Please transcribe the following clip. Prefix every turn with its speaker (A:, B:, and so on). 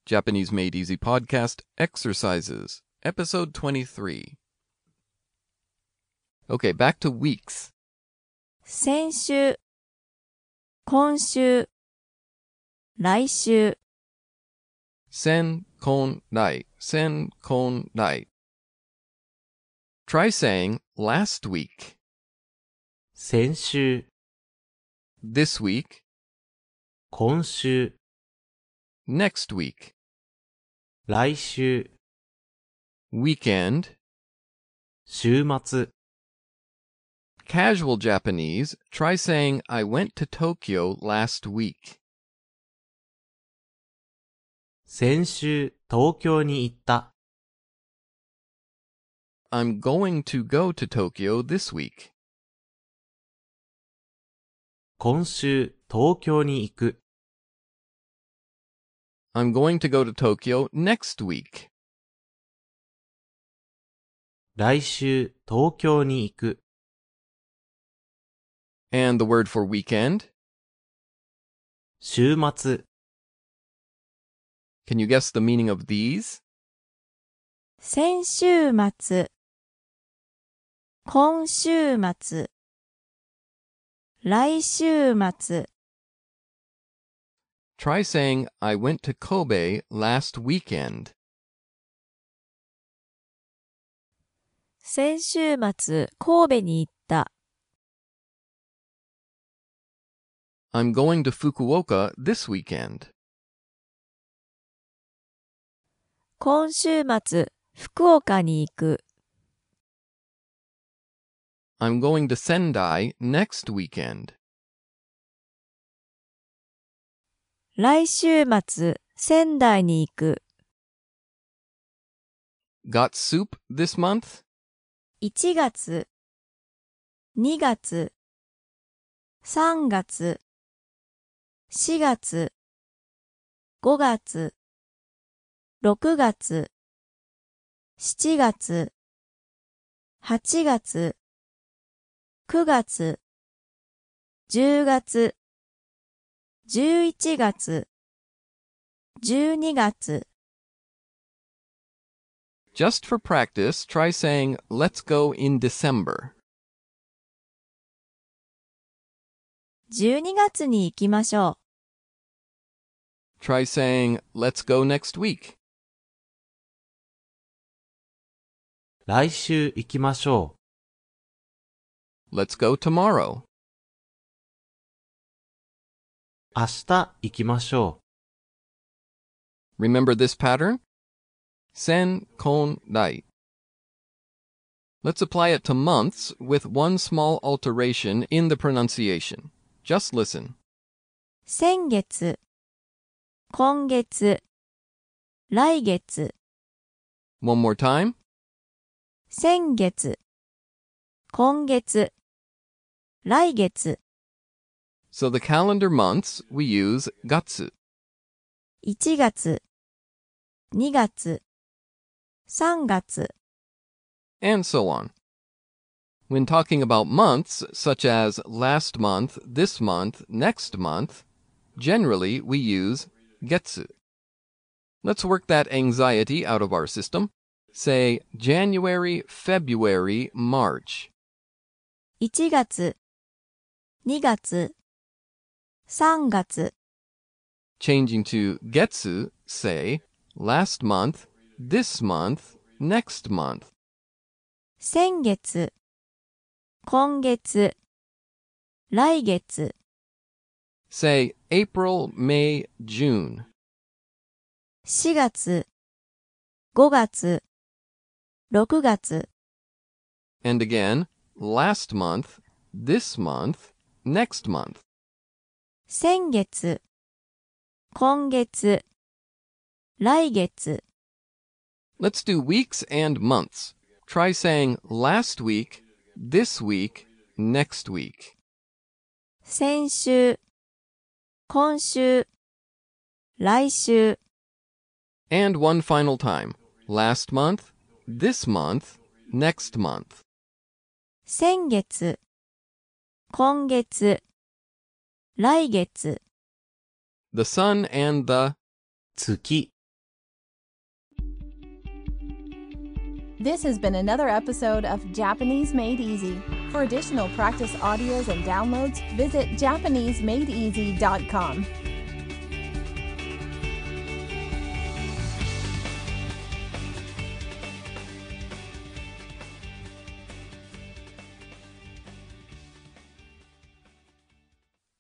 A: Japanese Made Easy Podcast Exercises, Episode 23. Okay, back to weeks.
B: 先週、今週、来週。
A: Sen, kon, nai. Sen, kon, nai. Try saying last week,
C: 先週、
A: this week,
C: 今週、
A: next week,
C: 来週、
A: weekend.
C: 週末。
A: Casual Japanese, try saying I went to Tokyo last week.
C: 先週、東京に行った。
A: I'm going to go to Tokyo this week.
C: 今週、東京に行く。
A: I'm going to go to Tokyo next week.
C: 来週、東京に行く。
A: And the word for weekend?
C: 週末。
A: Can you guess the meaning of these?
B: 先週末、今週末、来週末。
A: Try saying I went to Kobe last weekend.
B: 先週末、神戸に行った。
A: I'm going to Fukuoka this weekend.
B: 今週末、福岡に行く。
A: I'm going to Sendai next weekend.
B: 来週末、仙台に行く。
A: Got soup this month?
B: 1月、2月、3月、4月、5月、6月、7月、8月、9月、10月、11月、12月。
A: Just for practice, try saying let's go in December.
B: 12月に行きましょ
A: Try saying let's go next week.
C: 来週行きましょ
A: Let's go tomorrow.
C: う。明日行きましょ
A: Remember this pattern? Sen, kon, nai. Let's apply it to months with one small alteration in the pronunciation. Just listen.
B: う。先月、今月、来月。
A: One more time.
B: 先月、今月、来月。
A: So the calendar months, we use gatsu.
B: 1月、2月、3月。
A: And so on. When talking about months, such as last month, this month, next month, generally we use getsu. Let's work that anxiety out of our system. Say January, February, March.
B: 1月、2月、3月。
A: Changing to getsu, say last month, this month, next month.
B: 先月、今月、来月。
A: Say April, May, June.
B: 4月、5月、6月。
A: And again, last month, this month, next month.
B: 先月、今月、来月。
A: Let's do weeks and months. Try saying last week, this week, next week.
B: 先週、今週、来週。
A: And one final time. Last month, this month, next month.
B: 先月、今月、来月。
A: The sun and the
C: 月。
D: This has been another episode of Japanese Made Easy. For additional practice audios and downloads, visit JapaneseMadeEasy.com.